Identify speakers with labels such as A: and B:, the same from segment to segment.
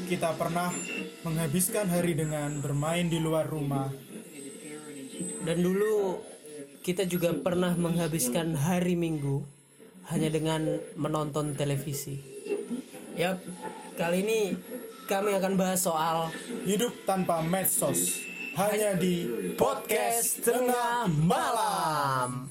A: kita pernah menghabiskan hari dengan bermain di luar rumah.
B: Dan dulu kita juga pernah menghabiskan hari Minggu hanya dengan menonton televisi. Yap, kali ini kami akan bahas soal
A: Hidup tanpa medsos hanya di podcast tengah malam.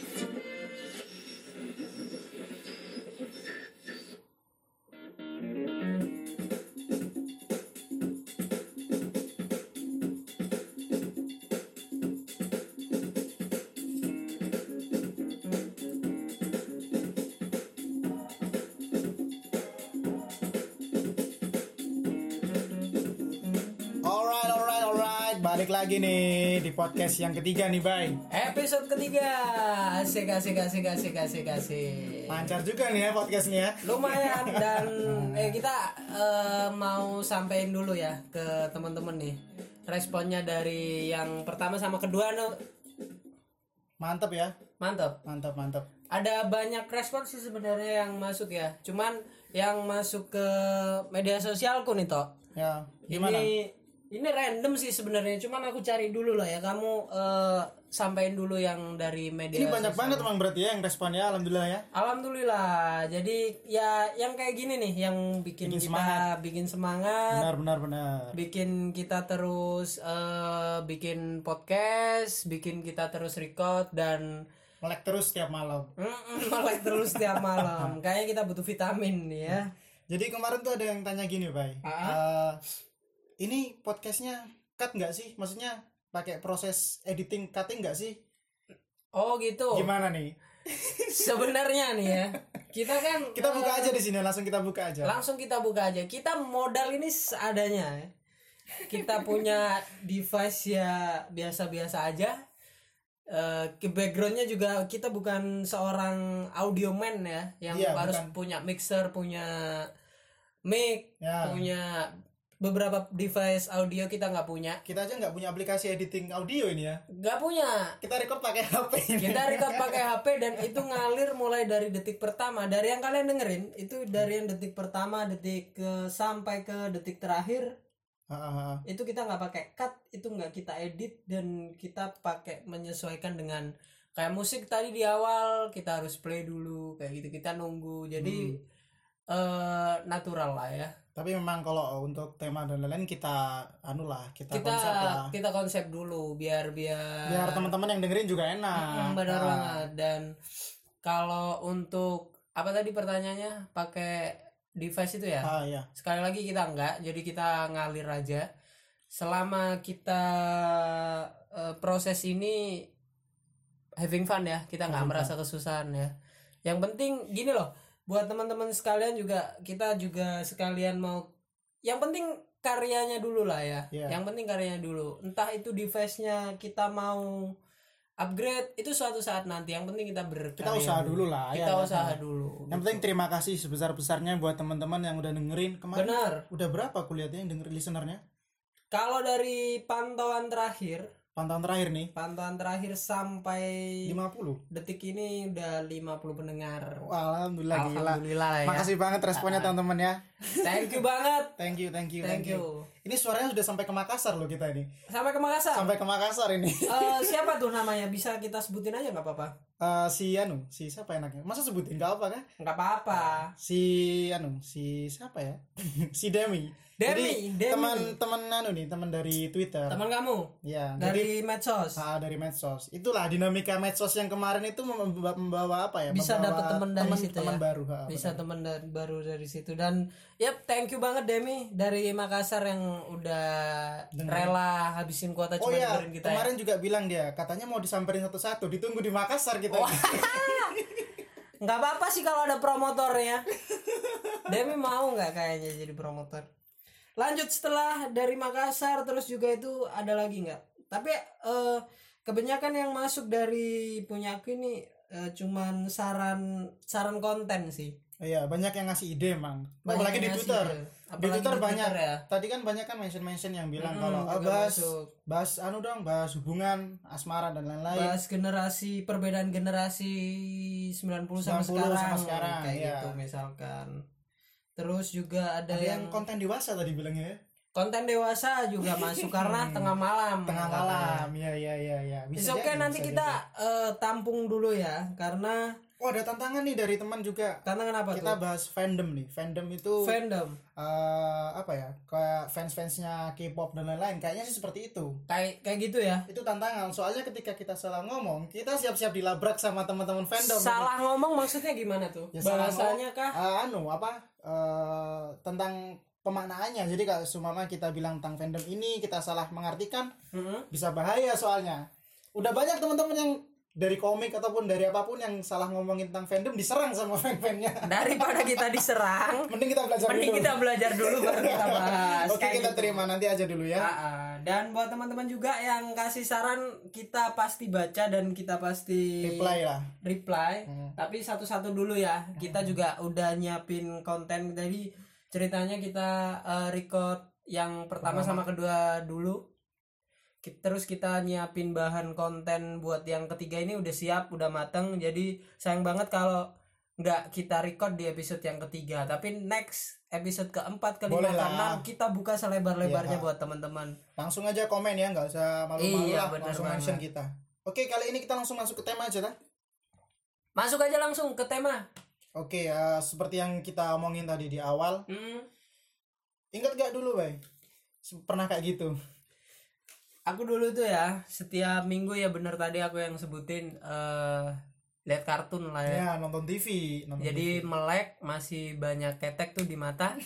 A: Alright, balik lagi nih di podcast yang ketiga nih, Bay.
B: episode ketiga. Asik.
A: Lancar juga nih ya podcastnya ya.
B: Lumayan. Dan kita mau sampein dulu ya ke teman-teman nih responnya dari yang pertama sama kedua.
A: Mantap ya.
B: Mantap. Ada banyak respon sih sebenarnya yang masuk ya. Cuman yang masuk ke media sosialku nih Tok.
A: Ya, gimana?
B: Ini random sih sebenarnya. Cuman aku cari dulu lah ya. Kamu sampein dulu yang dari media.
A: Ini banyak banget emang berarti ya yang responnya, alhamdulillah ya.
B: Alhamdulillah. Jadi ya yang kayak gini nih yang bikin kita bikin semangat.
A: Benar.
B: Bikin kita terus bikin podcast, bikin kita terus record dan
A: Melek terus setiap malam.
B: melek terus setiap malam. Kayaknya kita butuh vitamin nih ya.
A: Jadi kemarin tuh ada yang tanya gini, Bay. Ini podcastnya cut nggak sih? Maksudnya pakai proses editing cutting nggak sih?
B: Oh gitu.
A: Gimana nih?
B: Sebenarnya nih ya, kita
A: buka aja di sini, langsung kita buka aja.
B: Kita modal ini seadanya ya. Kita punya device ya biasa-biasa aja. Ke backgroundnya juga kita bukan seorang audioman ya yang harus punya mixer, punya mic, punya beberapa device audio. Kita nggak punya.
A: Kita aja nggak punya aplikasi editing audio ini ya.
B: Nggak punya.
A: Kita record pakai HP.
B: Dan itu ngalir mulai dari detik pertama. Dari yang kalian dengerin itu dari yang detik pertama, sampai ke detik terakhir. Itu kita nggak pakai cut, itu nggak kita edit, dan kita pakai menyesuaikan dengan kayak musik tadi di awal kita harus play dulu kayak gitu, kita nunggu. Jadi natural lah ya.
A: Tapi memang kalau untuk tema dan lain-lain kita konsep lah.
B: Kita konsep dulu biar
A: teman-teman yang dengerin juga enak.
B: Benar banget. Dan kalau untuk apa tadi pertanyaannya, pakai device itu ya?
A: Iya.
B: Sekali lagi kita enggak, jadi kita ngalir aja. Selama kita proses ini having fun ya, kita nggak merasa kesusahan ya. Yang penting gini loh, buat teman-teman sekalian juga, kita juga sekalian mau, yang penting karyanya dulu lah ya. Yang penting karyanya dulu. Entah itu device-nya kita mau upgrade, itu suatu saat nanti. Yang penting kita
A: usaha dulu lah.
B: Usaha dulu.
A: Yang penting terima kasih sebesar-besarnya buat teman-teman yang udah dengerin kemarin.
B: Benar.
A: Udah berapa kuliahnya yang denger listenernya?
B: Kalau dari pantauan terakhir sampai
A: 50
B: detik ini udah 50 pendengar.
A: Alhamdulillah
B: ya.
A: Makasih banget responnya teman-teman ya.
B: Thank you banget.
A: Thank you. Ini suaranya sudah sampai ke Makassar loh kita ini.
B: Sampai ke Makassar
A: ini.
B: Siapa tuh namanya? Bisa kita sebutin aja nggak apa-apa?
A: Si siapa enaknya? Masa sebutin nggak apa kan?
B: Nggak apa-apa.
A: Si siapa ya? Si Demi. Jadi teman dari Twitter.
B: Teman kamu?
A: Ya.
B: Dari medsos.
A: Dari medsos. Itulah dinamika medsos yang kemarin itu membawa apa ya?
B: Bisa dapat teman dari situ
A: teman
B: ya.
A: Baru.
B: Bisa teman baru dari situ. Dan thank you banget Demi dari Makassar yang udah rela habisin kuota cuma dengerin kita.
A: Kemarin juga bilang dia, katanya mau disamperin satu-satu, ditunggu di Makassar kita.
B: Nggak apa-apa sih kalau ada promotornya. Demi mau nggak kayaknya jadi promotor. Lanjut, setelah dari Makassar terus juga itu ada lagi nggak? Tapi kebanyakan yang masuk dari punya aku ini cuman saran konten sih.
A: Iya, banyak yang ngasih ide emang. Apalagi di Twitter. Di Twitter banyak. Ya? Tadi kan banyak kan mention yang bilang kalau bahas hubungan asmara dan lain-lain.
B: Bahas perbedaan generasi 90 sama sekarang.
A: Kayak gitu
B: misalkan. Terus juga ada
A: yang konten dewasa tadi bilangnya ya.
B: Konten dewasa juga masuk karena tengah malam.
A: Ya.
B: Bisa oke, nanti kita tampung dulu ya, karena
A: ada tantangan nih dari teman juga.
B: Tantangan apa
A: kita
B: tuh?
A: Bahas fandom nih. Fandom itu apa ya? Kayak fans-fansnya K-pop dan lain-lain. Kayaknya sih seperti itu.
B: Kayak gitu ya.
A: Itu tantangan. Soalnya ketika kita salah ngomong, kita siap-siap dilabrak sama teman-teman fandom.
B: Salah ngomong maksudnya gimana tuh? Ya, bahasanya kah?
A: Tentang pemaknaannya. Jadi kalau seumpama kita bilang tentang fandom ini kita salah mengartikan, bisa bahaya soalnya. Udah banyak teman-teman yang dari komik ataupun dari apapun yang salah ngomongin tentang fandom diserang sama fan-fannya.
B: Daripada kita diserang,
A: mending kita belajar
B: dulu baru kita bahas.
A: Oke, kita gitu. Terima nanti aja dulu ya.
B: Dan buat teman-teman juga yang kasih saran, kita pasti baca dan kita pasti reply. Tapi satu-satu dulu ya. Kita juga udah nyiapin konten, dari ceritanya kita record yang pertama sama kedua dulu. Terus kita nyiapin bahan konten buat yang ketiga ini udah siap, udah mateng. Jadi sayang banget kalau nggak kita record di episode yang ketiga, tapi next episode keempat, kelima, karena kita buka selebar-lebarnya buat teman-teman.
A: Langsung aja komen ya, nggak usah malu-malu lah, langsung mention kita. Oke, kali ini kita langsung masuk ke tema aja lah.
B: Masuk aja langsung ke tema.
A: Oke, seperti yang kita omongin tadi di awal. Ingat gak dulu, Bay? Pernah kayak gitu?
B: Aku dulu tuh ya, setiap minggu ya bener tadi aku yang sebutin, lihat kartun lah ya.
A: Ya, nonton TV.
B: Jadi melek, masih banyak ketek tuh di mata.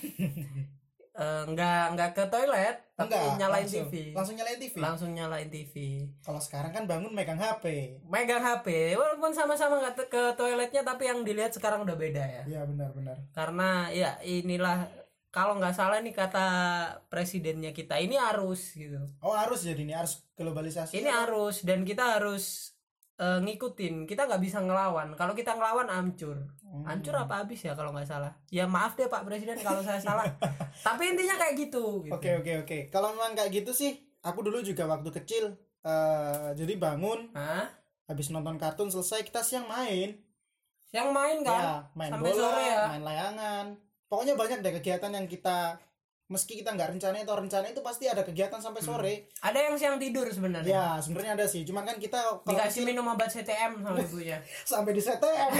B: Enggak ke toilet, tapi nyalain TV. Langsung nyalain TV.
A: Kalau sekarang kan bangun megang HP.
B: Walaupun sama-sama nggak ke toiletnya, tapi yang dilihat sekarang udah beda ya.
A: Iya, benar.
B: Karena ya inilah, kalau nggak salah nih kata presidennya kita, ini arus gitu.
A: Arus, jadi ini arus globalisasi.
B: Ini arus, dan kita harus ngikutin. Kita nggak bisa ngelawan. Kalau kita ngelawan hancur apa habis ya kalau nggak salah. Ya maaf deh Pak Presiden kalau saya salah. Tapi intinya kayak gitu.
A: Oke. Kalau memang kayak gitu sih, aku dulu juga waktu kecil. Jadi bangun, habis nonton kartun selesai, kita siang main kan? Ya, main sampai bola, sore ya. Main layangan. Pokoknya banyak deh kegiatan yang kita, meski kita nggak rencana itu pasti ada kegiatan sampai sore.
B: Ada yang siang tidur sebenarnya.
A: Ya, sebenarnya ada sih. Cuman kan kita
B: dikasih minum obat CTM sama ibunya.
A: Sampai di CTM.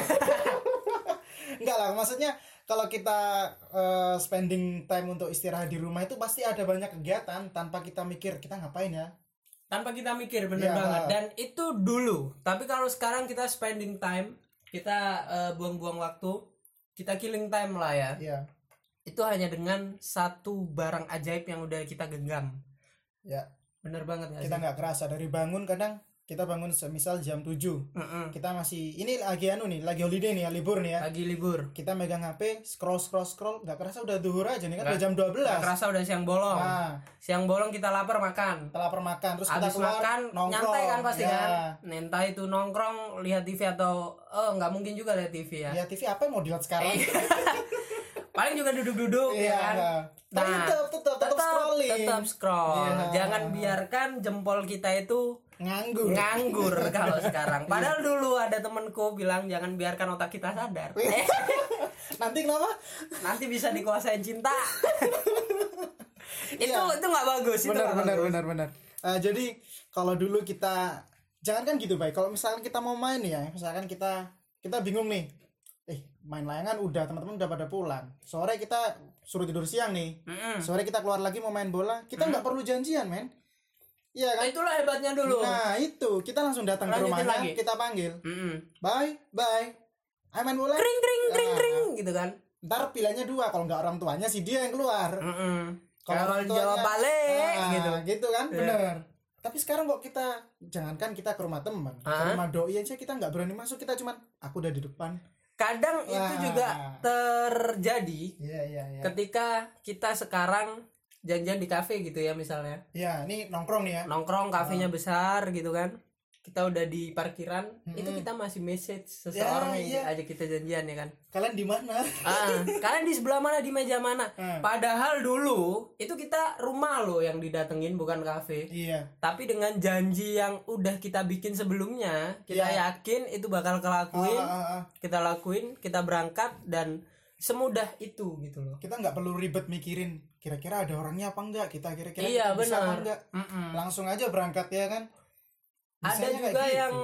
A: Enggak lah, maksudnya kalau kita spending time untuk istirahat di rumah itu pasti ada banyak kegiatan tanpa kita mikir kita ngapain ya.
B: Tanpa kita mikir, bener banget. Dan itu dulu. Tapi kalau sekarang kita spending time, kita buang-buang waktu, kita killing time lah ya.
A: Iya.
B: Itu hanya dengan satu barang ajaib yang udah kita genggam.
A: Ya.
B: Bener banget gak
A: kita nggak kerasa dari bangun, kadang kita bangun semisal jam 7. Kita masih ini lagi lagi holiday nih ya, libur nih ya.
B: Lagi libur.
A: Kita megang HP, scroll, nggak kerasa udah duhur aja nih kan, udah jam 12. Nggak
B: kerasa udah siang bolong. Siang bolong kita lapar makan.
A: Terus
B: abis
A: kita keluar
B: makan,
A: nongkrong.
B: Nyantai kan pasti kan. Entah itu nongkrong, lihat TV atau nggak mungkin juga lihat TV ya.
A: Lihat TV apa yang mau dilihat sekarang?
B: Paling juga duduk-duduk ya kan.
A: Nah, tetap scrolling.
B: Tetap scroll. Jangan biarkan jempol kita itu nganggur kalau sekarang. Padahal dulu ada temenku bilang jangan biarkan otak kita sadar.
A: Nanti kenapa?
B: Nanti bisa dikuasain cinta. Itu nggak bagus.
A: Benar. Jadi kalau dulu kita jangan kan gitu, Bay. Kalau misalkan kita mau main ya, misalkan kita bingung nih. Main layangan udah, teman-teman udah pada pulang. Sore kita suruh tidur siang nih. Sore kita keluar lagi mau main bola. Kita nggak perlu janjian, men. Iya kan?
B: Itulah hebatnya dulu.
A: Nah, itu kita langsung datang ke rumahnya, kita panggil. Bye. Ayo main bola.
B: Kring gitu kan.
A: Ntar pilihannya 2, kalau nggak orang tuanya sih dia yang keluar.
B: Kalau jawab balik
A: gitu kan, bener. Tapi sekarang kok kita, jangankan kita ke rumah teman, ke rumah doi aja kita nggak berani masuk, kita cuman aku udah di depan.
B: Kadang itu juga terjadi.
A: Iya.
B: Ketika kita sekarang janjian di kafe gitu ya misalnya.
A: Iya, ini nongkrong nih ya.
B: Nongkrong, kafenya besar gitu kan. Kita udah di parkiran, itu kita masih message seseorang yang ajak kita janjian ya kan.
A: Kalian di mana?
B: Kalian di sebelah mana, di meja mana? Padahal dulu itu kita rumah loh yang didatengin, bukan kafe.
A: Iya.
B: Tapi dengan janji yang udah kita bikin sebelumnya, kita yakin itu bakal kelakuin. Kita lakuin, kita berangkat, dan semudah itu gitu loh.
A: Kita nggak perlu ribet mikirin kira-kira ada orangnya apa enggak, kita kira-kira
B: iya,
A: kita bisa apa enggak. Langsung aja berangkat ya kan.
B: Bisanya ada juga gitu. Yang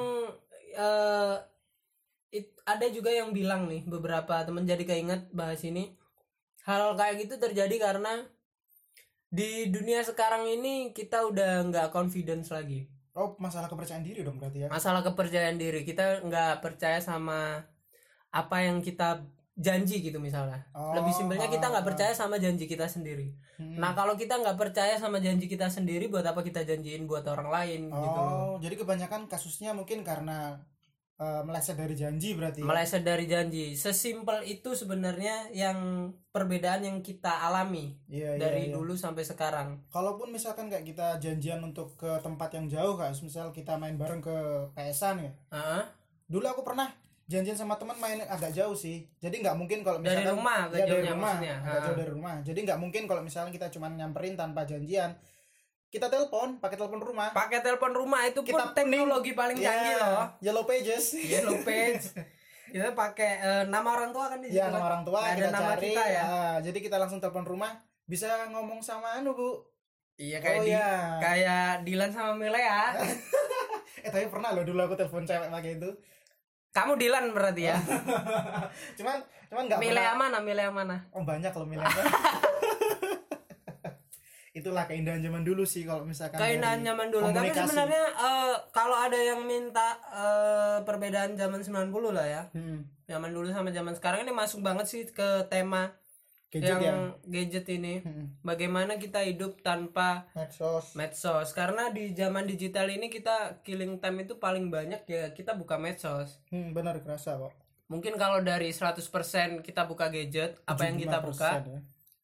B: ada juga yang bilang nih, beberapa teman, jadi keinget bahas ini. Hal kayak gitu terjadi karena di dunia sekarang ini kita udah nggak confidence lagi.
A: Oh, masalah kepercayaan diri dong berarti ya.
B: Masalah kepercayaan diri, kita nggak percaya sama apa yang kita janji gitu misalnya. Lebih simpelnya kita nggak percaya sama janji kita sendiri. Nah kalau kita nggak percaya sama janji kita sendiri, buat apa kita janjiin buat orang lain gitu.
A: Jadi kebanyakan kasusnya mungkin karena meleset dari janji berarti ya?
B: Meleset dari janji. Sesimpel itu sebenarnya yang perbedaan yang kita alami dari dulu sampai sekarang.
A: Kalaupun misalkan kayak kita janjian untuk ke tempat yang jauh, kayak misal kita main bareng ke PS-an ya. Dulu aku pernah janjian sama teman main agak jauh sih. Jadi nggak mungkin kalau misalkan
B: dari rumah,
A: dari rumah, agak jauh dari rumah. Jadi nggak mungkin kalau misalnya kita cuma nyamperin tanpa janjian. Kita telepon, pakai telepon rumah.
B: Pakai telepon rumah itu pun kita teknologi paling canggih loh.
A: Yellow Pages.
B: Yellow Page. Kita pakai nama orang tua kan di situ.
A: Iya, nama orang tua kita
B: nama
A: cari.
B: Kita, ya.
A: Jadi kita langsung telepon rumah, bisa ngomong sama Bu.
B: Iya kayak kayak Dilan sama Milea.
A: Tapi pernah loh dulu aku telepon cewek pakai itu.
B: Kamu Dilan berarti ya?
A: cuman enggak
B: Milea pernah. Milea mana?
A: Oh, banyak loh Milea. Itulah keindahan zaman dulu sih kalau misalkan
B: keindahan zaman dulu. Tapi sebenarnya kalau ada yang minta perbedaan zaman 90 lah ya. Zaman dulu sama zaman sekarang ini masuk banget sih ke tema gadget ini. Bagaimana kita hidup tanpa medsos. Karena di zaman digital ini kita killing time itu paling banyak ya kita buka medsos.
A: Benar, kerasa kok.
B: Mungkin kalau dari 100% kita buka gadget, apa yang kita buka? Ya.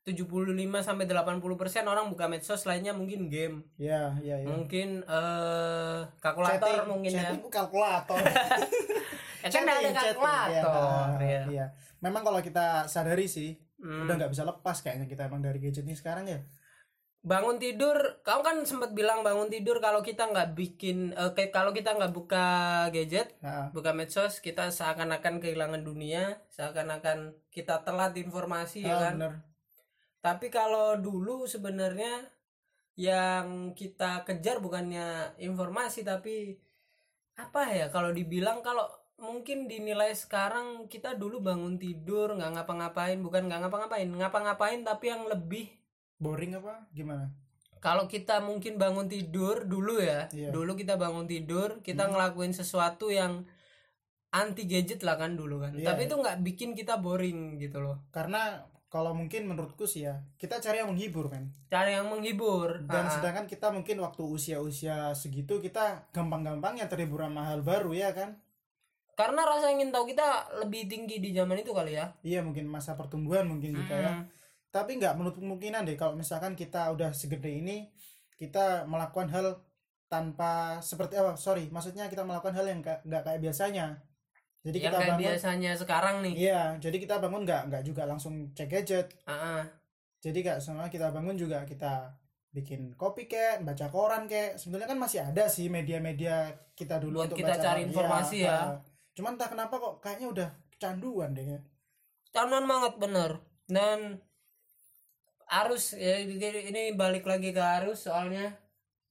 B: 75-80% orang buka medsos, lainnya mungkin game.
A: Iya.
B: Mungkin kalkulator mungkin ya.
A: Kalkulator.
B: Kan ada kalkulator.
A: Iya. Memang kalau kita sadari sih, udah nggak bisa lepas kayaknya kita emang dari gadget ini sekarang ya.
B: Bangun tidur, kamu kan sempat bilang bangun tidur kalau kita nggak kalau kita nggak buka gadget, buka medsos, kita seakan-akan kehilangan dunia, seakan-akan kita telat informasi ya kan. Bener. Tapi kalau dulu sebenarnya yang kita kejar bukannya informasi, tapi apa ya, kalau dibilang, kalau mungkin dinilai sekarang, kita dulu bangun tidur nggak ngapa-ngapain, bukan nggak ngapa-ngapain tapi yang lebih
A: boring apa gimana?
B: Kalau kita mungkin bangun tidur dulu ya, dulu kita bangun tidur, kita ngelakuin sesuatu yang anti gadget lah kan dulu kan. Tapi itu nggak bikin kita boring gitu loh.
A: Karena kalau mungkin menurutku sih ya, kita cari yang menghibur kan.
B: Cari yang menghibur.
A: Dan sedangkan kita mungkin waktu usia-usia segitu kita gampang-gampangnya terhibur sama hal baru ya kan.
B: Karena rasa ingin tahu kita lebih tinggi di zaman itu kali ya.
A: Iya, mungkin masa pertumbuhan mungkin juga ya. Tapi nggak menutup kemungkinan deh kalau misalkan kita udah segede ini, kita melakukan hal tanpa maksudnya kita melakukan hal yang nggak kayak biasanya. Jadi
B: yang
A: kita
B: kayak
A: bangun
B: biasanya sekarang nih.
A: Iya, jadi kita bangun nggak juga langsung cek gadget. Jadi nggak semua kita bangun juga kita bikin kopi kek, baca koran kek. Sebenarnya kan masih ada sih media-media kita dulu
B: buat
A: untuk
B: kita cari informasi ya.
A: Cuman entah kenapa kok kayaknya udah kecanduan deh ya.
B: Kecanduan banget bener. Dan arus ya, ini balik lagi ke arus, soalnya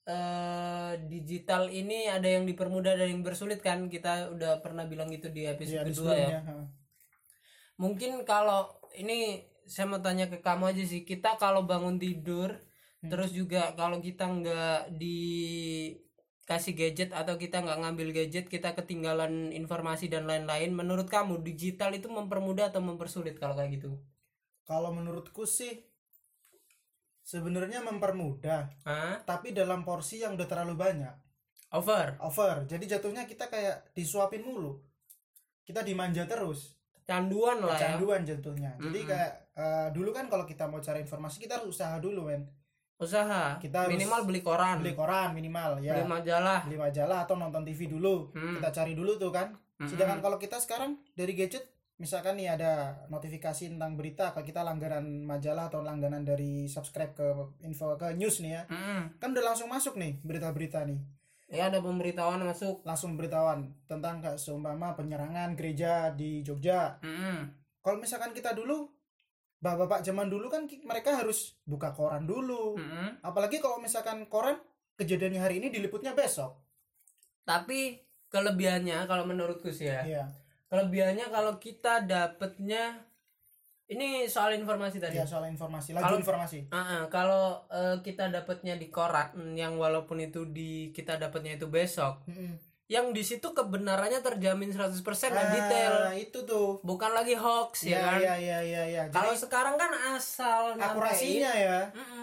B: digital ini ada yang dipermudah dan yang bersulit kan. Kita udah pernah bilang gitu di episode kedua ya. Mungkin kalau ini saya mau tanya ke kamu aja sih, kita kalau bangun tidur terus juga kalau kita nggak dikasih gadget atau kita nggak ngambil gadget, kita ketinggalan informasi dan lain-lain, menurut kamu digital itu mempermudah atau mempersulit kalau kayak gitu?
A: Kalau menurutku sih sebenarnya mempermudah, tapi dalam porsi yang udah terlalu banyak. Over. Jadi jatuhnya kita kayak disuapin mulu. Kita dimanja terus.
B: Kecanduan lah ya.
A: Kecanduan jatuhnya. Jadi kayak dulu kan kalau kita mau cari informasi kita harus usaha dulu, men.
B: Usaha. Kita minimal beli koran minimal ya. Beli majalah atau nonton TV dulu.
A: Kita cari dulu tuh kan. Sedangkan kalau kita sekarang dari gadget, misalkan nih ada notifikasi tentang berita, kalau kita langganan majalah atau langganan dari subscribe ke info ke news nih ya, kan udah langsung masuk nih berita-berita nih.
B: Ya ada pemberitahuan masuk.
A: Langsung beritahuan tentang kayak seumpama penyerangan gereja di Jogja. Kalau misalkan kita dulu, bapak-bapak zaman dulu kan mereka harus buka koran dulu. Apalagi kalau misalkan koran kejadiannya hari ini diliputnya besok.
B: Tapi kelebihannya kalau menurutku sih ya. Iya. Kelebihannya kalau kita dapatnya ini soal informasi tadi.
A: Ya, soal informasi, laju informasi.
B: Kalau kita dapatnya di koran yang walaupun itu kita dapatnya itu besok. Yang di situ kebenarannya terjamin 100% dan detail.
A: Itu tuh.
B: Bukan lagi hoax ya kan?
A: Iya.
B: Kalau sekarang kan asal
A: akurasinya ya.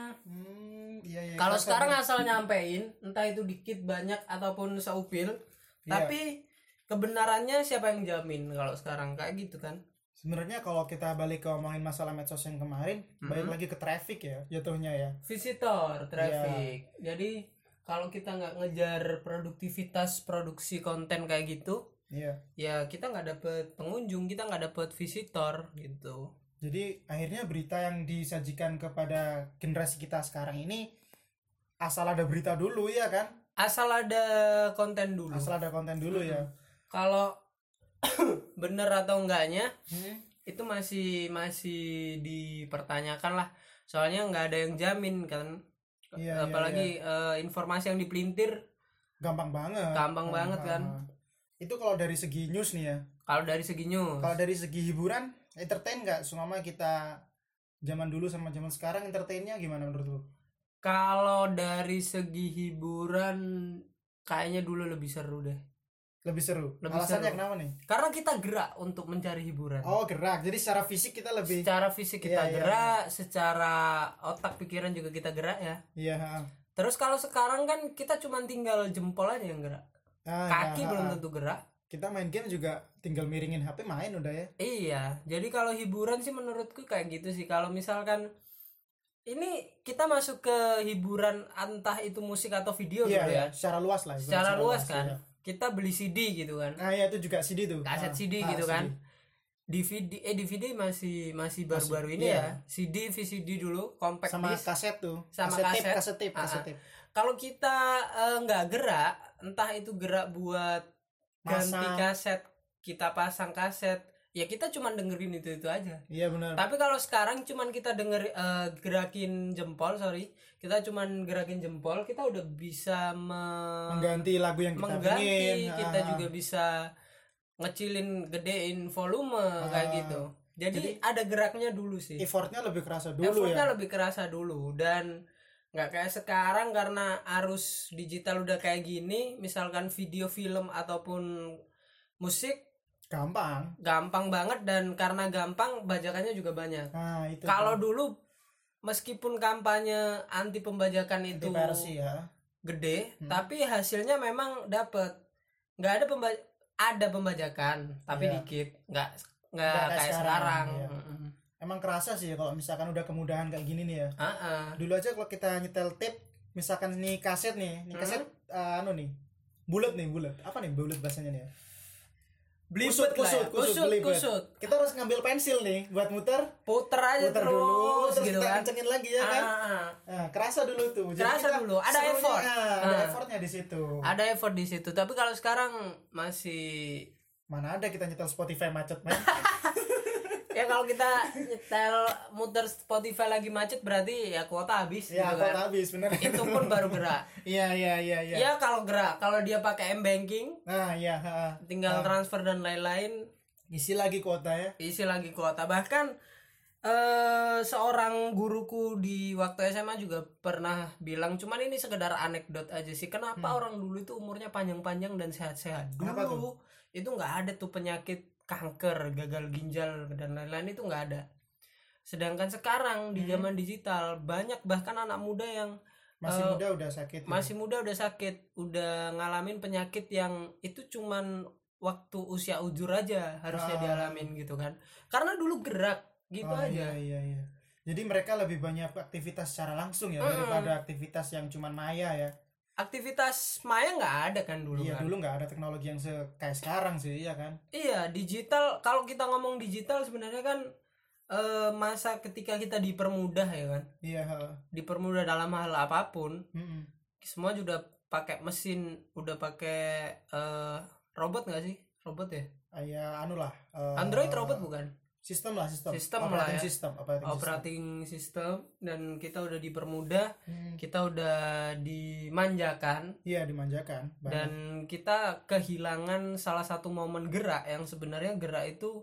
B: Kalau sekarang asal nyampein, entah itu dikit banyak ataupun seupil, tapi kebenarannya siapa yang jamin kalau sekarang kayak gitu kan?
A: Sebenarnya kalau kita balik ke ngomongin masalah medsos yang kemarin, balik lagi ke traffic ya, jatuhnya ya.
B: Visitor, traffic. Jadi kalau kita nggak ngejar produktivitas produksi konten kayak gitu, ya kita nggak dapet pengunjung, kita nggak dapet visitor gitu.
A: Jadi akhirnya berita yang disajikan kepada generasi kita sekarang ini asal ada berita dulu ya kan?
B: Asal ada konten dulu.
A: Ya.
B: Kalau bener atau enggaknya itu masih dipertanyakan lah. Soalnya nggak ada yang jamin kan. Apalagi informasi yang dipelintir
A: gampang banget
B: kan.
A: Itu kalau dari segi news nih ya.
B: Kalau dari segi hiburan, entertain nggak? Selama kita zaman dulu sama zaman sekarang, entertainnya gimana menurut lu? Kalau dari segi hiburan kayaknya dulu lebih seru deh.
A: Alasannya kenapa nih?
B: Karena kita gerak untuk mencari hiburan.
A: Oh, gerak. Jadi secara fisik kita
B: gerak, secara otak pikiran juga kita gerak ya.
A: Iya.
B: Terus kalau sekarang kan kita cuma tinggal jempol aja yang gerak. Kaki belum tentu gerak.
A: Kita main game juga tinggal miringin HP main udah ya.
B: Iya. Jadi kalau hiburan sih menurutku kayak gitu sih. Kalau misalkan ini kita masuk ke hiburan entah itu musik atau video gitu ya.
A: Secara luas lah.
B: Secara luas kan. Ya. Kita beli CD gitu kan.
A: Nah ya itu juga CD tuh.
B: Kaset CD gitu kan. DVD masih baru-baru ini ya. CD, VCD dulu, compact
A: sama
B: disc.
A: Kaset tuh.
B: Sama
A: kaset tape.
B: Kalau kita nggak gerak, entah itu gerak buat ganti kaset, kita pasang kaset, ya kita cuma dengerin itu aja.
A: Iya benar.
B: Tapi kalau sekarang cuma kita gerakin jempol, kita cuma gerakin jempol, kita udah bisa
A: mengganti lagu yang kita ingin.
B: Kita juga bisa ngecilin, gedein volume kayak gitu. Jadi ada geraknya dulu sih.
A: Effortnya lebih kerasa dulu
B: dan nggak kayak sekarang karena arus digital udah kayak gini. Misalkan video, film ataupun musik gampang banget, dan karena gampang bajakannya juga banyak. Kalau dulu meskipun kampanye anti pembajakan itu gede, tapi hasilnya memang dapet. Nggak ada pembajakan tapi dikit, nggak kayak sekarang.
A: Ya. Emang kerasa sih ya kalau misalkan udah kemudahan kayak gini nih ya. Dulu aja kalau kita nyetel tape, misalkan nih kaset kaset bulat apa nih bulat bahasanya nih ya? Kusut. Kita harus ngambil pensil nih buat puter aja terus gitu kan, kencengin lagi ya kan. Kerasa dulu tuh.
B: Dulu ada effort.
A: Ada effortnya di situ.
B: Ada effort di situ. Tapi kalau sekarang masih
A: mana ada kita nyetel Spotify macet man.
B: Ya kalau kita muter Spotify lagi macet berarti ya kuota habis.
A: Ya gitu kuota kan? Habis bener.
B: Itu pun baru gerak.
A: Iya.
B: Ya kalau gerak, kalau dia pakai M-Banking.
A: Iya.
B: Tinggal transfer dan lain-lain.
A: Isi lagi kuota ya.
B: Bahkan seorang guruku di waktu SMA juga pernah bilang, cuman ini sekedar anekdot aja sih. Kenapa orang dulu itu umurnya panjang-panjang dan sehat-sehat? Dulu itu nggak ada tuh penyakit kanker, gagal ginjal dan lain-lain, itu nggak ada. Sedangkan sekarang di zaman digital banyak bahkan anak muda yang
A: masih muda udah sakit,
B: udah ngalamin penyakit yang itu cuman waktu usia ujur aja harusnya dialamin gitu kan, karena dulu gerak gitu aja.
A: Iya. Jadi mereka lebih banyak aktivitas secara langsung ya daripada aktivitas yang cuman maya ya.
B: Aktivitas maya nggak ada kan dulu.
A: Iya kan? Dulu nggak ada teknologi yang kayak sekarang sih ya kan.
B: Iya, digital. Kalau kita ngomong digital sebenarnya kan masa ketika kita dipermudah ya kan.
A: Iya.
B: Dipermudah dalam hal apapun. Semua sudah pakai mesin, udah pakai robot nggak sih? Robot ya?
A: Android
B: robot bukan?
A: sistem
B: operating system dan kita udah dipermudah, kita udah dimanjakan.
A: Iya, dimanjakan
B: banget. Dan kita kehilangan salah satu momen gerak yang sebenarnya gerak itu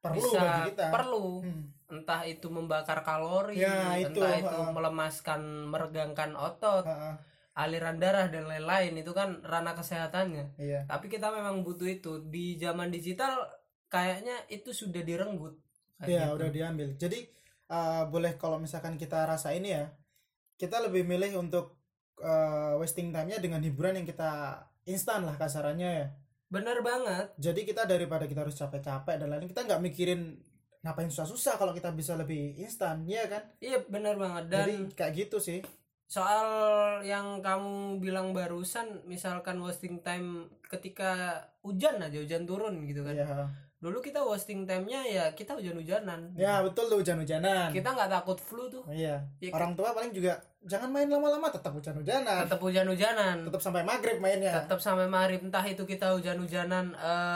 B: perlu entah itu membakar kalori, entah itu melemaskan, meregangkan otot, aliran darah dan lain-lain, itu kan ranah kesehatannya. Tapi kita memang butuh itu. Di zaman digital kayaknya itu sudah direnggut.
A: Iya, udah diambil. Jadi boleh kalau misalkan kita rasa ini ya, kita lebih milih untuk wasting time-nya dengan hiburan yang kita instan lah kasarannya ya.
B: Bener banget.
A: Jadi kita daripada kita harus capek-capek dan lain, kita nggak mikirin ngapain susah-susah kalau kita bisa lebih instan, ya kan?
B: Iya, bener banget. Dan
A: jadi kayak gitu sih.
B: Soal yang kamu bilang barusan, misalkan wasting time ketika hujan turun gitu kan.
A: Iya.
B: Dulu kita wasting time-nya ya kita hujan-hujanan.
A: Ya betul tuh, hujan-hujanan.
B: Kita nggak takut flu tuh.
A: Iya. Ya, orang tua paling juga jangan main lama-lama, tetap hujan-hujanan.
B: Tetap hujan-hujanan.
A: Tetap sampai maghrib mainnya.
B: Tetap sampai maghrib, entah itu kita hujan-hujanan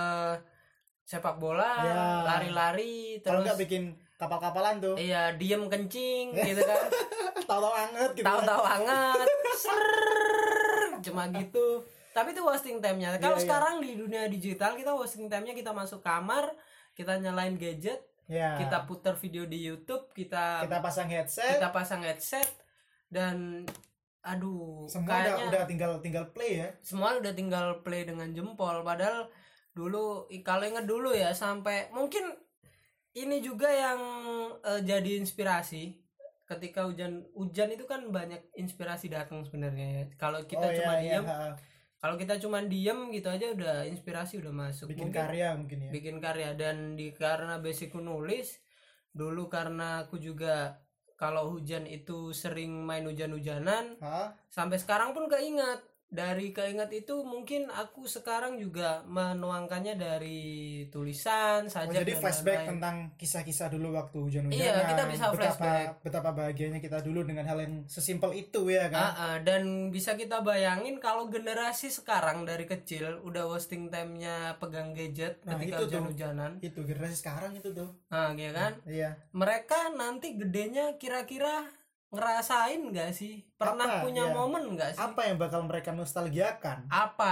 B: sepak bola, lari-lari,
A: terus kalau nggak bikin kapal-kapalan tuh.
B: Iya, diem kencing gitu kan.
A: Tahu-tahu anget gitu.
B: Tahu-tahu anget. Cuma gitu. Tapi itu wasting time-nya. Kalau sekarang di dunia digital, kita wasting time-nya kita masuk kamar, kita nyalain gadget, kita putar video di YouTube, kita pasang headset, dan aduh,
A: semua udah tinggal play ya.
B: Semua udah tinggal play dengan jempol. Padahal dulu, kalau inget dulu ya, sampai mungkin ini juga yang jadi inspirasi. Ketika hujan itu kan banyak inspirasi datang sebenarnya ya. Kalau kita diam. Kalau kita cuma diem gitu aja udah inspirasi udah masuk.
A: Bikin karya mungkin ya.
B: Bikin karya. Dan karena basicku nulis dulu, karena aku juga kalau hujan itu sering main hujan-hujanan. Sampai sekarang pun keingat. Dari keingat itu mungkin aku sekarang juga menuangkannya dari tulisan saja.
A: Jadi flashback tentang kisah-kisah dulu waktu hujan-hujanan.
B: Iya, kita bisa flashback.
A: Betapa bahagianya kita dulu dengan hal yang sesimpel itu ya kan.
B: Dan bisa kita bayangin kalau generasi sekarang dari kecil udah wasting time-nya pegang gadget ketika hujan-hujanan.
A: Itu generasi sekarang itu tuh.
B: Iya kan?
A: Iya.
B: Mereka nanti gedenya kira-kira ngerasain gak sih? Pernah punya momen gak sih?
A: Apa yang bakal mereka nostalgiakan?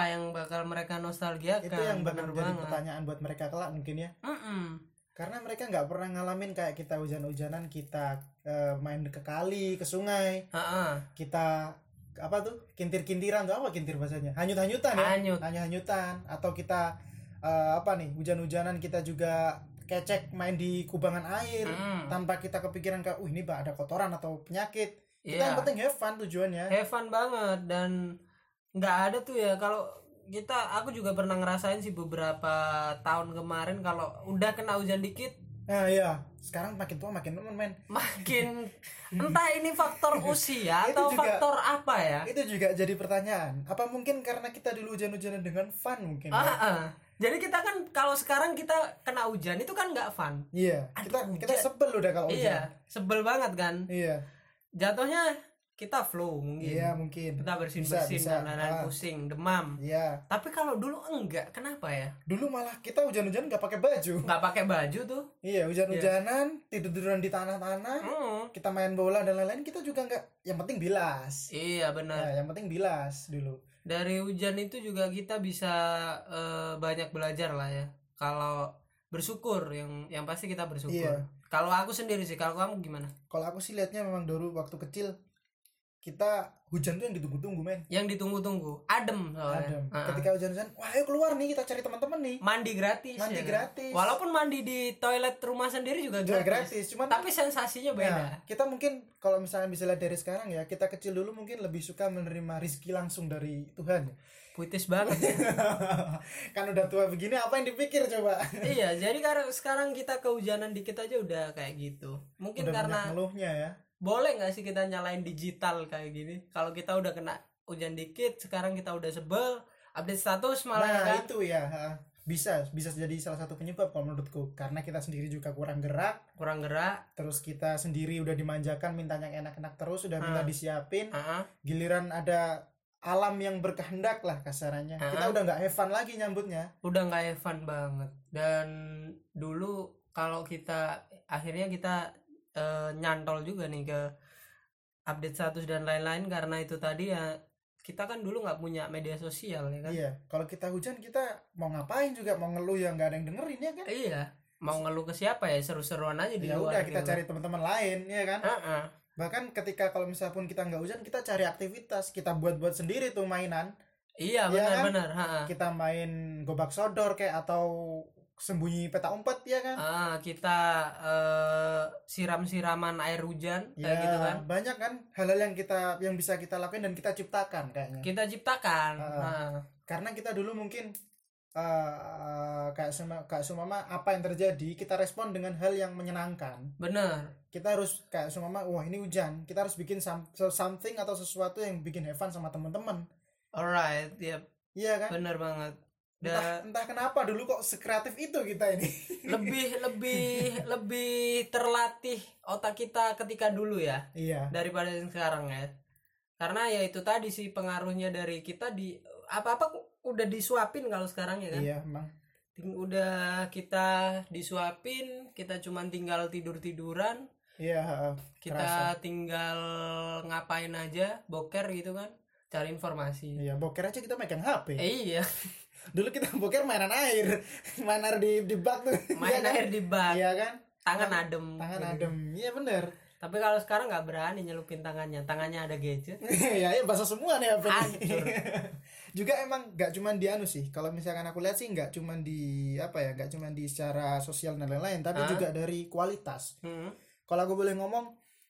A: Itu yang bakal jadi pertanyaan buat mereka kelak mungkin ya. Karena mereka gak pernah ngalamin kayak kita hujan-hujanan, kita main ke kali, ke sungai, kita apa tuh, kintir-kintiran tuh, apa kintir bahasanya? Hanyut-hanyutan ya? Hanyut-hanyutan. Atau kita hujan-hujanan kita juga kecek main di kubangan air tanpa kita kepikiran kayak ini ada kotoran atau penyakit. Kita yang penting have fun tujuannya.
B: Have fun banget. Dan nggak ada tuh ya, kalau aku juga pernah ngerasain sih beberapa tahun kemarin kalau udah kena hujan dikit.
A: Nah iya, sekarang makin tua makin men.
B: Makin entah ini faktor usia atau juga, faktor apa ya?
A: Itu juga jadi pertanyaan. Apa mungkin karena kita dulu hujan-hujanan dengan fun mungkin?
B: Jadi kita kan kalau sekarang kita kena hujan itu kan nggak fun.
A: Iya. Kita sebel udah kalau hujan.
B: Iya, sebel banget kan.
A: Iya.
B: Jatuhnya kita flow mungkin.
A: Iya mungkin.
B: Kita bersin-bersin dan pusing, demam.
A: Iya.
B: Tapi kalau dulu enggak, kenapa ya?
A: Dulu malah kita hujan-hujan nggak pakai baju.
B: Nggak pakai baju tuh.
A: Iya, hujan-hujanan, tidur-tiduran di tanah-tanah. Kita main bola dan lain-lain, kita juga nggak. Yang penting bilas.
B: Iya benar.
A: Ya, yang penting bilas dulu.
B: Dari hujan itu juga kita bisa banyak belajar lah ya. Kalau bersyukur, yang pasti kita bersyukur.
A: Iya.
B: Kalau aku sendiri sih, kalau kamu gimana?
A: Kalau aku sih lihatnya memang dulu waktu kecil kita hujan tuh yang ditunggu-tunggu men.
B: Yang ditunggu-tunggu, adem.
A: Ketika hujan-hujan, wah ayo keluar nih, kita cari teman-teman nih.
B: Mandi gratis.
A: Gratis.
B: Walaupun mandi di toilet rumah sendiri juga gratis.
A: Cuman
B: tapi sensasinya beda.
A: Nah, kita mungkin kalau misalnya bisa lihat dari sekarang ya, kita kecil dulu mungkin lebih suka menerima rezeki langsung dari Tuhan.
B: Puitis banget ya.
A: Kan udah tua begini apa yang dipikir coba?
B: Iya, jadi karena sekarang kita kehujanan dikit aja udah kayak gitu. Mungkin
A: udah
B: karena
A: ngeluhnya ya.
B: Boleh nggak sih kita nyalain digital kayak gini? Kalau kita udah kena hujan dikit, sekarang kita udah sebel, update status malah.
A: Nah kan? Itu ya bisa jadi salah satu penyebab kalau menurutku, karena kita sendiri juga kurang gerak. Terus kita sendiri udah dimanjakan, mintanya yang enak-enak terus, udah minta disiapin. Giliran ada alam yang berkehendak lah kasarannya, kita udah nggak have fun lagi nyambutnya.
B: Udah nggak have fun banget. Dan dulu kalau kita akhirnya kita nyantol juga nih ke update status dan lain-lain karena itu tadi ya, kita kan dulu nggak punya media sosial ya kan.
A: Iya, kalau kita hujan kita mau ngapain juga, mau ngeluh ya nggak ada yang dengerin ya kan.
B: Iya, mau ngeluh ke siapa ya, seru-seruan aja di
A: ya
B: luar.
A: Ya udah kita gitu. Cari teman-teman lain ya kan. Bahkan ketika kalau misalnya pun kita nggak hujan, kita cari aktivitas, kita buat sendiri tuh mainan.
B: Iya benar-benar
A: kan? Kita main gobak sodor kayak atau sembunyi peta umpet ya kan.
B: Kita siram-siraman air hujan
A: ya,
B: kayak gitu kan.
A: Banyak kan hal-hal yang bisa kita lakukan dan kita ciptakan kayaknya.
B: Kita ciptakan.
A: Karena kita dulu mungkin kayak sumama apa yang terjadi kita respon dengan hal yang menyenangkan.
B: Benar.
A: Kita harus kayak sumama, wah ini hujan, kita harus bikin something atau sesuatu yang bikin have fun sama teman-teman.
B: Alright, yep.
A: Iya kan?
B: Benar banget.
A: Entah kenapa dulu kok sekreatif itu kita ini.
B: lebih terlatih otak kita ketika dulu ya.
A: Iya.
B: Daripada yang sekarang ya. Karena ya itu tadi sih pengaruhnya dari kita di apa-apa udah disuapin kalau sekarang ya kan.
A: Iya, emang.
B: Udah kita disuapin, kita cuman tinggal tidur-tiduran.
A: Iya,
B: kita tinggal ngapain aja, boker gitu kan. Cari informasi.
A: Iya, boker aja kita megang HP.
B: Iya.
A: Dulu kita boker mainan air di bak tuh.
B: Main air di bak.
A: Iya kan?
B: Tangan adem.
A: Iya bener.
B: Tapi kalau sekarang nggak berani nyelupin tangannya ada gadget.
A: ya basah semua nih HP. Hancur. Juga emang nggak cuman di anu sih. Kalau misalkan aku lihat sih nggak cuman di nggak cuman di secara sosial dan lain-lain, tapi juga dari kualitas. Kalau aku boleh ngomong,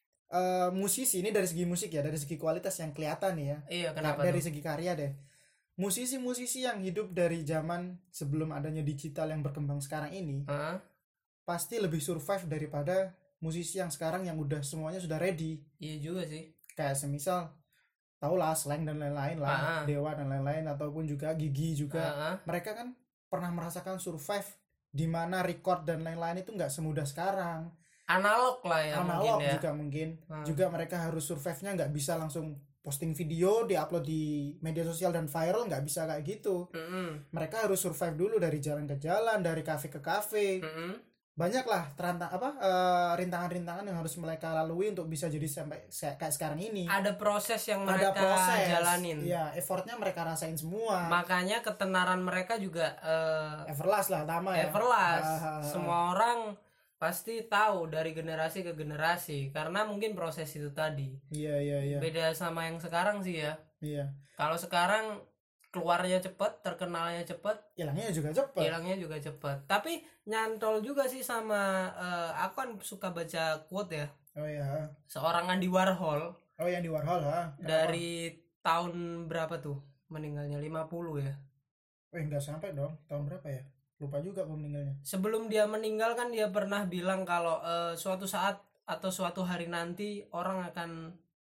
A: musisi ini dari segi musik ya, dari segi kualitas yang kelihatan nih ya.
B: Iya, kenapa
A: dari segi karya deh. Musisi-musisi yang hidup dari zaman sebelum adanya digital yang berkembang sekarang ini pasti lebih survive daripada musisi yang sekarang yang udah semuanya sudah ready.
B: Iya juga sih.
A: Kayak semisal tau lah Slank dan lain-lain lah, Dewa dan lain-lain, ataupun juga Gigi juga. Mereka kan pernah merasakan survive di mana record dan lain-lain itu nggak semudah sekarang.
B: Analog lah ya.
A: Analog mungkin ya. Juga mungkin. Juga mereka harus survive-nya nggak bisa langsung posting video, diupload di media sosial dan viral, nggak bisa kayak gitu. Mereka harus survive dulu dari jalan ke jalan, dari kafe ke kafe. Banyak lah rintangan-rintangan yang harus mereka lalui untuk bisa jadi sampai kayak sekarang ini.
B: Ada proses yang mereka jalanin.
A: Iya, effortnya mereka rasain semua.
B: Makanya ketenaran mereka juga
A: everlast lah, sama ya.
B: Everlast. Semua orang pasti tahu dari generasi ke generasi karena mungkin proses itu tadi.
A: Iya.
B: Beda sama yang sekarang sih ya.
A: Iya.
B: Kalau sekarang keluarnya cepet, terkenalnya cepet,
A: hilangnya juga cepet.
B: Tapi nyantol juga sih sama aku kan suka baca quote ya.
A: Oh iya.
B: Seorang Andy Warhol.
A: Oh yang Andy Warhol
B: Dari tahun berapa tuh meninggalnya? 50 ya.
A: Enggak sampai dong. Tahun berapa ya? Lupa juga meninggalnya.
B: Sebelum dia meninggal kan dia pernah bilang kalau suatu saat atau suatu hari nanti orang akan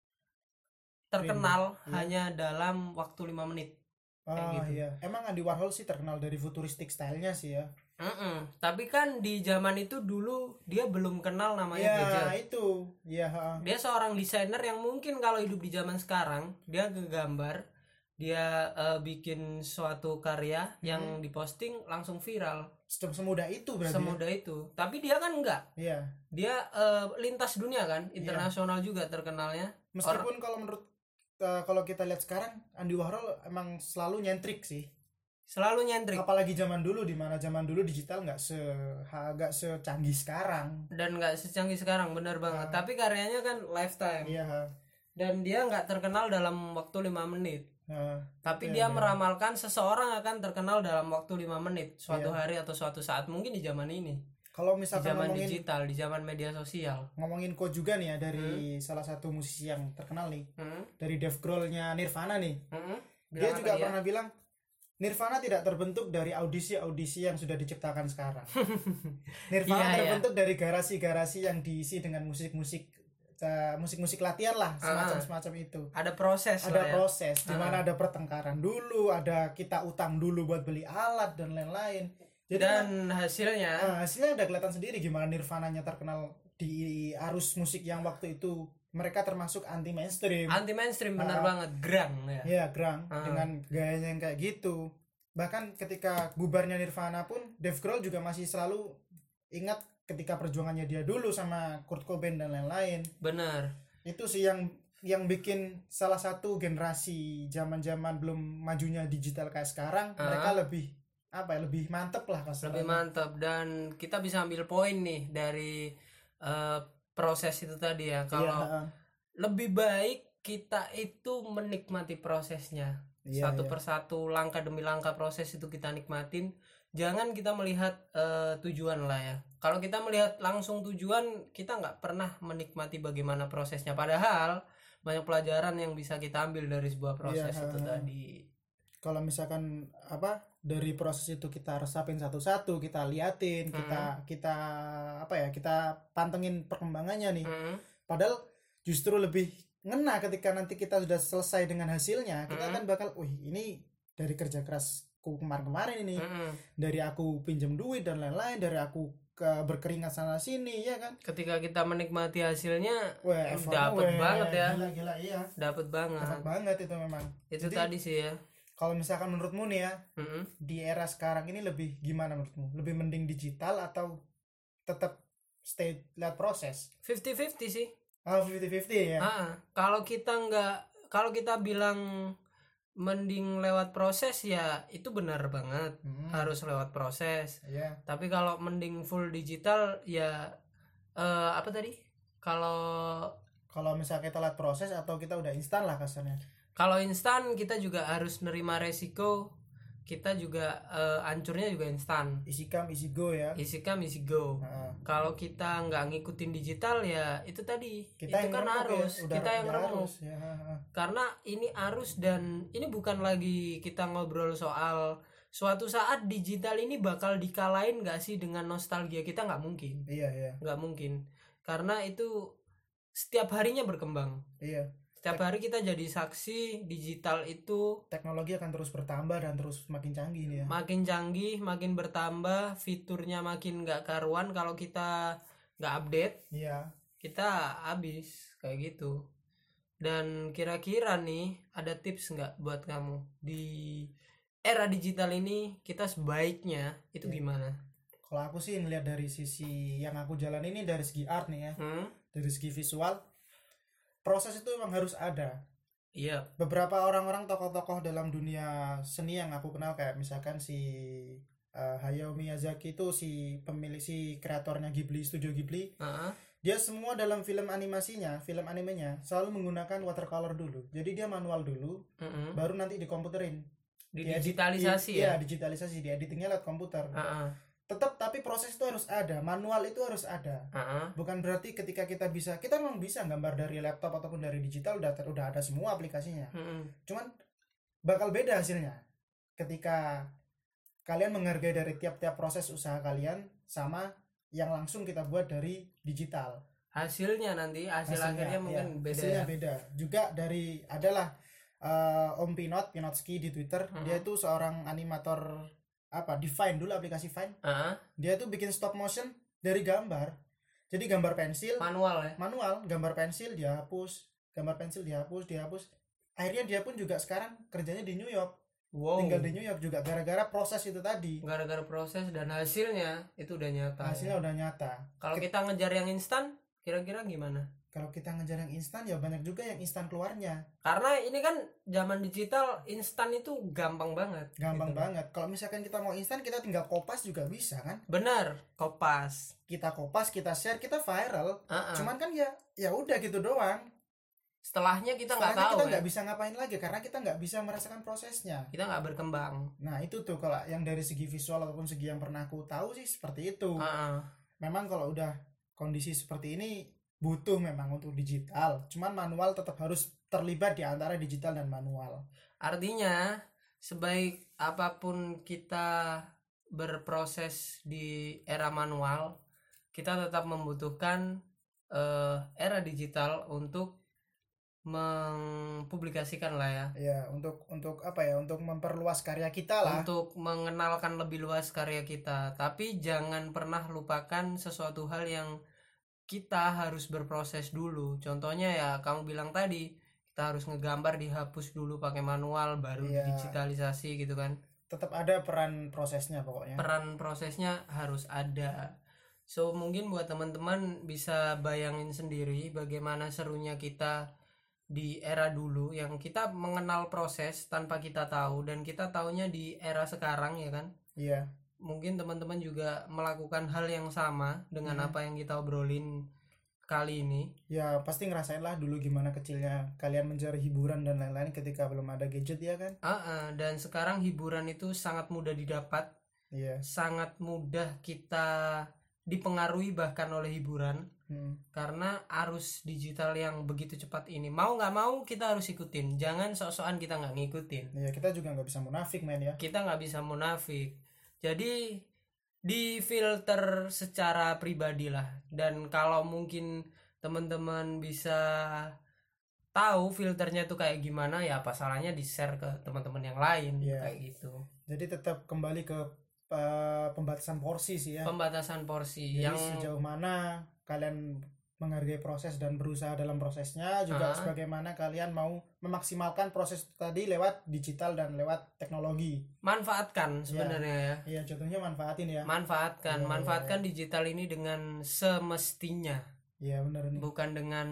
B: terkenal hanya dalam waktu 5 menit.
A: Gitu. Iya. Emang Andy Warhol sih terkenal dari futuristik stylenya sih ya.
B: Tapi kan di zaman itu dulu dia belum kenal namanya gadget.
A: Ya itu. Iya.
B: Dia seorang desainer yang mungkin kalau hidup di zaman sekarang dia ngegambar, dia bikin suatu karya yang diposting langsung viral.
A: Semudah itu berarti.
B: Semudah itu. Tapi dia kan enggak.
A: Iya.
B: Dia lintas dunia kan, internasional juga terkenalnya.
A: Meskipun kalau menurut kalau kita lihat sekarang Andy Warhol emang selalu nyentrik sih.
B: Selalu nyentrik.
A: Apalagi zaman dulu, di mana zaman dulu digital nggak secanggih sekarang.
B: Dan nggak secanggih sekarang, benar banget. Tapi karyanya kan lifetime.
A: Iya.
B: Dan dia nggak terkenal dalam waktu 5 menit. Tapi dia meramalkan seseorang akan terkenal dalam waktu 5 menit suatu hari atau suatu saat, mungkin di zaman ini.
A: Kalau misalkan
B: di zaman digital, di zaman media sosial.
A: Ngomongin quote juga nih ya dari salah satu musisi yang terkenal nih, dari Dave Grohl-nya Nirvana nih. Dia juga pernah bilang Nirvana tidak terbentuk dari audisi-audisi yang sudah diciptakan sekarang. Nirvana terbentuk dari garasi-garasi yang diisi dengan musik-musik latihan lah, semacam itu.
B: Ada proses
A: di mana ada pertengkaran dulu, ada kita utang dulu buat beli alat dan lain-lain. Jadi
B: dan hasilnya
A: udah kelihatan sendiri gimana Nirvana-nya terkenal di arus musik yang waktu itu mereka termasuk anti mainstream
B: benar banget, grang ya.
A: Iya, grang dengan gayanya yang kayak gitu. Bahkan ketika bubarnya Nirvana pun Dave Grohl juga masih selalu ingat ketika perjuangannya dia dulu sama Kurt Cobain dan lain-lain.
B: Benar.
A: Itu sih yang bikin salah satu generasi zaman-zaman belum majunya digital kayak sekarang, mereka lebih mantep lah kasarnya.
B: Lebih mantep, dan kita bisa ambil poin nih dari proses itu tadi ya. Kalau lebih baik kita itu menikmati prosesnya. Satu persatu, langkah demi langkah proses itu kita nikmatin. Jangan kita melihat tujuan lah ya. Kalau kita melihat langsung tujuan, kita nggak pernah menikmati bagaimana prosesnya. Padahal banyak pelajaran yang bisa kita ambil dari sebuah proses itu tadi.
A: Kalau misalkan dari proses itu kita resapin satu-satu, kita liatin, kita pantengin perkembangannya nih. Padahal justru lebih ngena ketika nanti kita sudah selesai dengan hasilnya. Kita kan bakal, ini dari kerja kerasku kemarin ini, dari aku pinjam duit dan lain-lain, dari aku berkeringat sana sini, ya kan.
B: Ketika kita menikmati hasilnya, dapat banget ya.
A: Gila, iya.
B: Dapat
A: banget itu memang.
B: Itu jadi, tadi sih ya.
A: Kalau misalkan menurutmu nih ya, di era sekarang ini lebih gimana menurutmu? Lebih mending digital atau tetap stay lihat proses?
B: 50-50 sih.
A: 50-50 ya.
B: Kalau kita bilang mending lewat proses, ya itu benar banget. Harus lewat proses. Tapi kalau mending full digital, ya apa tadi? Kalau
A: misalnya kita lihat proses atau kita udah instan lah kasarnya.
B: Kalau instan kita juga harus nerima resiko. Kita juga hancurnya juga instan.
A: Easy come easy go ya.
B: Easy come easy go. Kalau kita nggak ngikutin digital, ya itu tadi. Kita itu kan arus. Ya. Kita yang remuk. Ya. Karena ini arus, dan ini bukan lagi kita ngobrol soal suatu saat digital ini bakal dikalahin nggak sih dengan nostalgia kita, nggak mungkin.
A: Iya.
B: Nggak mungkin. Karena itu setiap harinya berkembang.
A: Iya.
B: Setiap hari kita jadi saksi digital itu.
A: Teknologi akan terus bertambah dan terus makin canggih nih ya.
B: Makin canggih, makin bertambah, fiturnya makin gak karuan. Kalau kita gak update, kita habis kayak gitu. Dan kira-kira nih ada tips gak buat kamu di era digital ini, kita sebaiknya itu gimana?
A: Kalau aku sih ngeliat dari sisi yang aku jalan ini, dari segi art nih ya, dari segi visual, proses itu memang harus ada.
B: Iya.
A: Beberapa orang-orang tokoh-tokoh dalam dunia seni yang aku kenal, kayak misalkan si Hayao Miyazaki itu si kreatornya Ghibli, studio Ghibli. Dia semua dalam film animenya selalu menggunakan watercolor dulu. Jadi dia manual dulu, baru nanti dikomputerin.
B: Digitalisasi ya?
A: Iya, digitalisasi, di editingnya lewat komputer. Tapi proses itu harus ada, manual itu harus ada. Bukan berarti ketika kita memang bisa gambar dari laptop ataupun dari digital, udah ada semua aplikasinya. Cuman bakal beda hasilnya ketika kalian menghargai dari tiap-tiap proses usaha kalian sama yang langsung kita buat dari digital.
B: Hasilnya akhirnya mungkin beda.
A: Hasilnya beda. Juga dari adalah Om Pinotsky di Twitter. Dia itu seorang animator Vine dulu, aplikasi Vine. Dia tuh bikin stop motion dari gambar. Jadi gambar pensil manual, gambar pensil dihapus, dihapus. Akhirnya dia pun juga sekarang kerjanya di New York. Tinggal di New York juga gara-gara proses itu tadi.
B: Gara-gara proses, dan hasilnya itu udah nyata.
A: Udah nyata.
B: Kalau kita ngejar yang instan, kira-kira gimana?
A: Kalau kita ngejar yang instan, ya banyak juga yang instan keluarnya.
B: Karena ini kan zaman digital, instan itu gampang banget.
A: Banget. Kalau misalkan kita mau instan, kita tinggal kopas juga bisa kan?
B: Benar, kopas.
A: Kita kopas, kita share, kita viral. Cuman kan ya udah gitu doang.
B: Setelahnya kita nggak tahu.
A: Kita nggak bisa ngapain lagi karena kita nggak bisa merasakan prosesnya.
B: Kita nggak berkembang.
A: Nah itu tuh kalau yang dari segi visual ataupun segi yang pernah aku tahu sih seperti itu. Memang kalau udah kondisi seperti ini, butuh memang untuk digital, cuman manual tetap harus terlibat di antara digital dan manual.
B: Artinya sebaik apapun kita berproses di era manual, kita tetap membutuhkan era digital untuk mempublikasikan lah ya.
A: Ya, untuk untuk memperluas karya kita lah.
B: Untuk mengenalkan lebih luas karya kita, tapi jangan pernah lupakan sesuatu hal yang kita harus berproses dulu. Contohnya ya kamu bilang tadi, kita harus ngegambar dihapus dulu pakai manual, baru digitalisasi gitu kan.
A: Tetap ada peran prosesnya pokoknya.
B: Peran prosesnya harus ada. So mungkin buat teman-teman bisa bayangin sendiri bagaimana serunya kita di era dulu yang kita mengenal proses tanpa kita tahu, dan kita taunya di era sekarang ya kan.
A: Iya.
B: Mungkin teman-teman juga melakukan hal yang sama dengan apa yang kita obrolin kali ini.
A: Ya pasti ngerasain lah dulu gimana kecilnya kalian mencari hiburan dan lain-lain ketika belum ada gadget ya kan.
B: Dan sekarang hiburan itu sangat mudah didapat.
A: Iya.
B: Sangat mudah kita dipengaruhi bahkan oleh hiburan. Karena arus digital yang begitu cepat ini, mau nggak mau kita harus ikutin. Jangan sok-sokan kita nggak ngikutin.
A: Ya kita juga nggak bisa munafik men ya.
B: Kita nggak bisa munafik. Jadi di filter secara pribadi lah. Dan kalau mungkin teman-teman bisa tahu filternya tuh kayak gimana, ya apa salahnya di share ke teman-teman yang lain. Kayak gitu.
A: Jadi tetap kembali ke pembatasan porsi sih ya.
B: Pembatasan porsi.
A: Jadi yang sejauh mana kalian menghargai proses dan berusaha dalam prosesnya, juga sebagaimana kalian mau memaksimalkan proses tadi lewat digital dan lewat teknologi.
B: Manfaatkan sebenarnya ya.
A: Iya, contohnya manfaatin ya.
B: Manfaatkan digital ini dengan semestinya.
A: Iya, benar nih.
B: Bukan dengan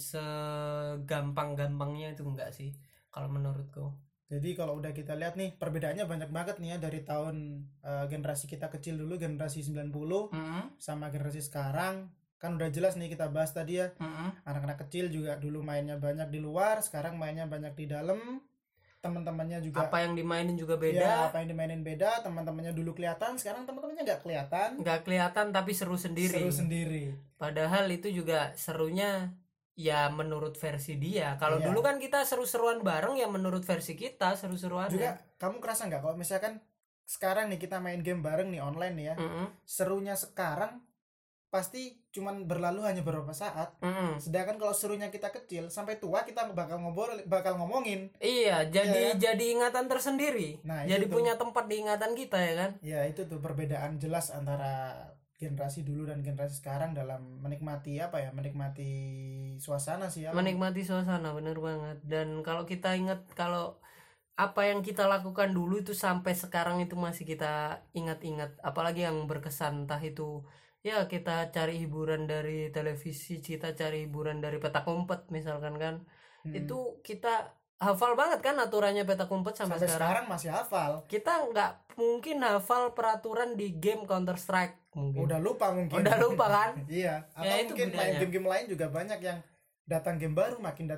B: segampang-gampangnya, itu enggak sih kalau menurutku.
A: Jadi kalau udah kita lihat nih perbedaannya banyak banget nih ya dari tahun generasi kita kecil dulu, generasi 90 sama generasi sekarang. Kan udah jelas nih kita bahas tadi ya. Anak-anak kecil juga dulu mainnya banyak di luar, sekarang mainnya banyak di dalam. Teman-temannya juga
B: apa yang dimainin juga beda.
A: Ya, apa yang dimainin beda. Teman-temannya dulu kelihatan, sekarang teman-temannya nggak kelihatan
B: tapi seru sendiri. Padahal itu juga serunya ya menurut versi dia. Kalau dulu kan kita seru-seruan bareng, ya menurut versi kita seru-seruan.
A: Juga kamu kerasa nggak kalau misalkan sekarang nih kita main game bareng nih online nih ya, serunya sekarang pasti cuman berlalu hanya beberapa saat. Sedangkan kalau serunya kita kecil sampai tua kita bakal ngomongin.
B: Iya, jadi ingatan tersendiri. Nah, jadi punya tempat di ingatan kita ya kan.
A: Ya itu tuh perbedaan jelas antara generasi dulu dan generasi sekarang dalam menikmati menikmati suasana sih ya.
B: Menikmati suasana, bener banget. Dan kalau kita ingat, kalau apa yang kita lakukan dulu itu sampai sekarang itu masih kita ingat-ingat, apalagi yang berkesan, entah itu ya kita cari hiburan dari televisi, kita cari hiburan dari petak umpet misalkan kan. Itu kita hafal banget kan aturannya petak umpet sampai
A: sekarang masih hafal.
B: Kita nggak mungkin hafal peraturan di game Counter Strike mungkin.
A: Udah lupa kan. Iya. Atau ya, mungkin main game-game lain juga banyak yang datang game baru.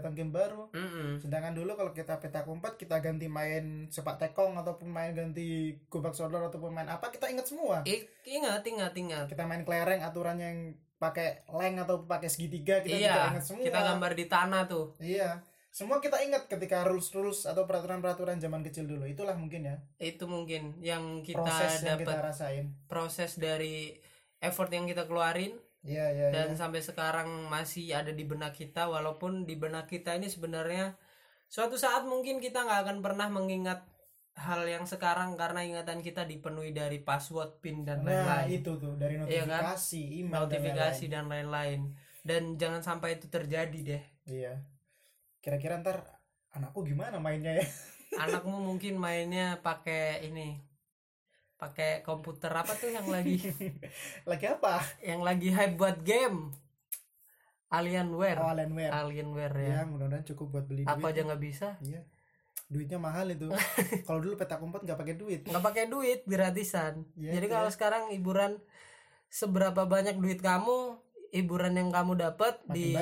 A: Sedangkan dulu kalau kita petak umpet, kita ganti main sepak tekong ataupun main ganti gobak sodor ataupun main apa, kita ingat semua.
B: Ingat.
A: Kita main kelereng, aturannya yang pakai leng atau pakai segitiga, kita juga ingat semua.
B: Kita gambar di tanah tuh.
A: Iya. Semua kita ingat ketika rules atau peraturan-peraturan zaman kecil dulu. Itulah mungkin ya.
B: Itu mungkin yang kita
A: kita rasain.
B: Proses dari effort yang kita keluarin.
A: Iya.
B: Dan sampai sekarang masih ada di benak kita, walaupun di benak kita ini sebenarnya suatu saat mungkin kita nggak akan pernah mengingat hal yang sekarang karena ingatan kita dipenuhi dari password, PIN dan lain-lain.
A: Nah, itu tuh dari notifikasi, email
B: dan lain-lain. Dan jangan sampai itu terjadi deh.
A: Iya. Kira-kira ntar anakku gimana mainnya ya?
B: Anakmu mungkin mainnya pakai komputer apa tuh yang lagi
A: apa?
B: Yang lagi hype buat game Alienware.
A: Alienware ya. Mudah-mudahan cukup buat beli duit.
B: Aku aja nggak bisa.
A: Iya. Duitnya mahal itu. Kalau dulu petak umpet nggak pakai duit.
B: Gratisan. Jadi kalau sekarang hiburan, seberapa banyak duit kamu, hiburan yang kamu dapat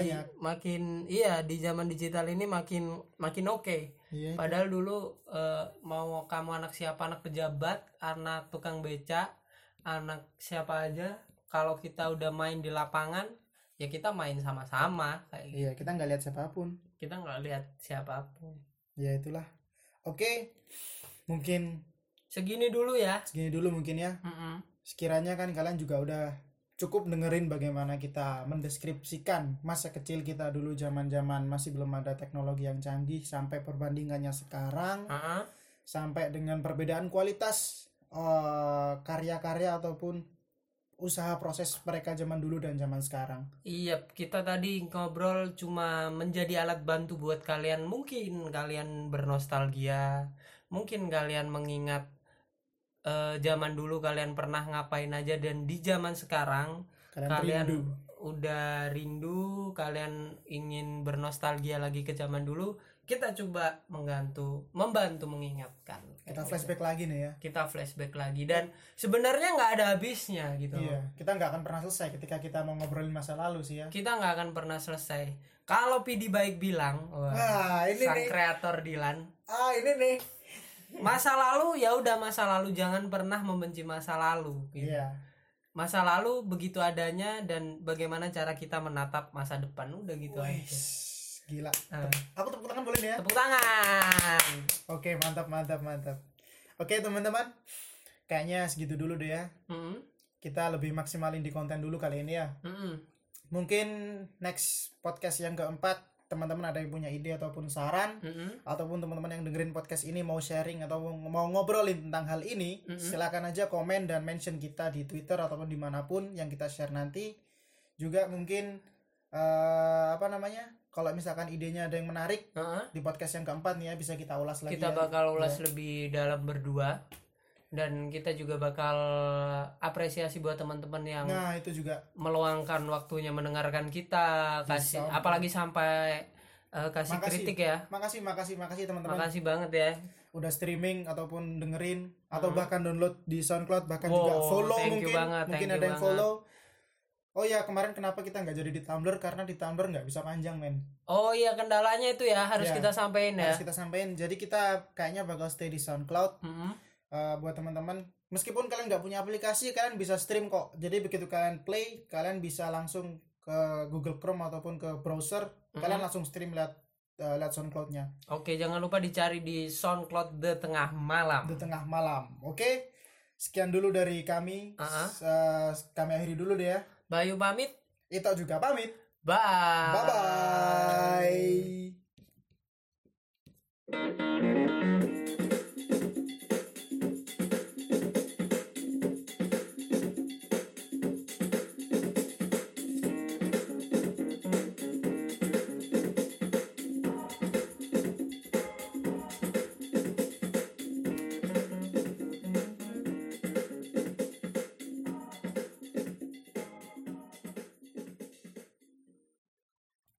B: di zaman digital ini makin oke. Iya, padahal dulu mau kamu anak siapa, anak pejabat, anak tukang beca, anak siapa aja, kalau kita udah main di lapangan ya kita main sama-sama kayak gitu.
A: Iya, kita nggak lihat siapapun. Ya itulah. Oke. Mungkin
B: segini dulu
A: mungkin ya. Sekiranya kan kalian juga udah cukup dengerin bagaimana kita mendeskripsikan masa kecil kita dulu, zaman-zaman masih belum ada teknologi yang canggih, sampai perbandingannya sekarang, sampai dengan perbedaan kualitas karya-karya ataupun usaha proses mereka zaman dulu dan zaman sekarang.
B: Iya, kita tadi ngobrol cuma menjadi alat bantu buat kalian. Mungkin kalian bernostalgia, mungkin kalian mengingat zaman dulu kalian pernah ngapain aja, dan di zaman sekarang kalian udah rindu, kalian ingin bernostalgia lagi ke zaman dulu, kita coba membantu mengingatkan.
A: Kita flashback lagi nih ya.
B: Kita flashback lagi dan sebenarnya nggak ada habisnya gitu.
A: Iya, kita nggak akan pernah selesai ketika kita mau ngobrolin masa lalu sih ya.
B: Kita nggak akan pernah selesai. Kalau PD Baik bilang, ini sang nih. Kreator Dilan.
A: Ini nih.
B: Masa lalu ya udah masa lalu, jangan pernah membenci masa lalu. Gitu. Iya. Masa lalu begitu adanya dan bagaimana cara kita menatap masa depan, udah gitu aja.
A: Gila. Aku tepuk tangan boleh nih ya?
B: Tepuk tangan.
A: Oke, mantap. Oke, teman-teman. Kayaknya segitu dulu deh ya. Kita lebih maksimalin di konten dulu kali ini ya. Mungkin next podcast yang keempat, teman-teman ada yang punya ide ataupun saran, ataupun teman-teman yang dengerin podcast ini mau sharing atau mau ngobrolin tentang hal ini, silakan aja komen dan mention kita di Twitter ataupun dimanapun yang kita share nanti. Juga mungkin kalau misalkan idenya ada yang menarik di podcast yang keempat nih ya, bisa kita ulas lagi.
B: Kita bakal ulas lebih dalam berdua, dan kita juga bakal apresiasi buat teman-teman yang
A: itu juga
B: meluangkan waktunya mendengarkan kita, apalagi sampai kasih kritik ya.
A: Makasih teman-teman.
B: Makasih banget ya.
A: Udah streaming ataupun dengerin atau bahkan download di SoundCloud, bahkan juga follow mungkin ada yang follow. Oh ya, kemarin kenapa kita nggak jadi di Tumblr, karena di Tumblr nggak bisa panjang, men.
B: Oh iya, kendalanya itu ya, harus kita sampein ya.
A: Harus kita sampein. Jadi kita kayaknya bakal stay di SoundCloud. Buat teman-teman, meskipun kalian nggak punya aplikasi, kalian bisa stream kok. Jadi begitu kalian play, kalian bisa langsung ke Google Chrome ataupun ke browser, kalian langsung stream lihat SoundCloud-nya.
B: Oke, jangan lupa dicari di SoundCloud The Tengah Malam.
A: The Tengah Malam. Oke. Sekian dulu dari kami. Kami akhiri dulu deh ya.
B: Bayu pamit.
A: Ito juga pamit.
B: Bye.
A: Bye-bye.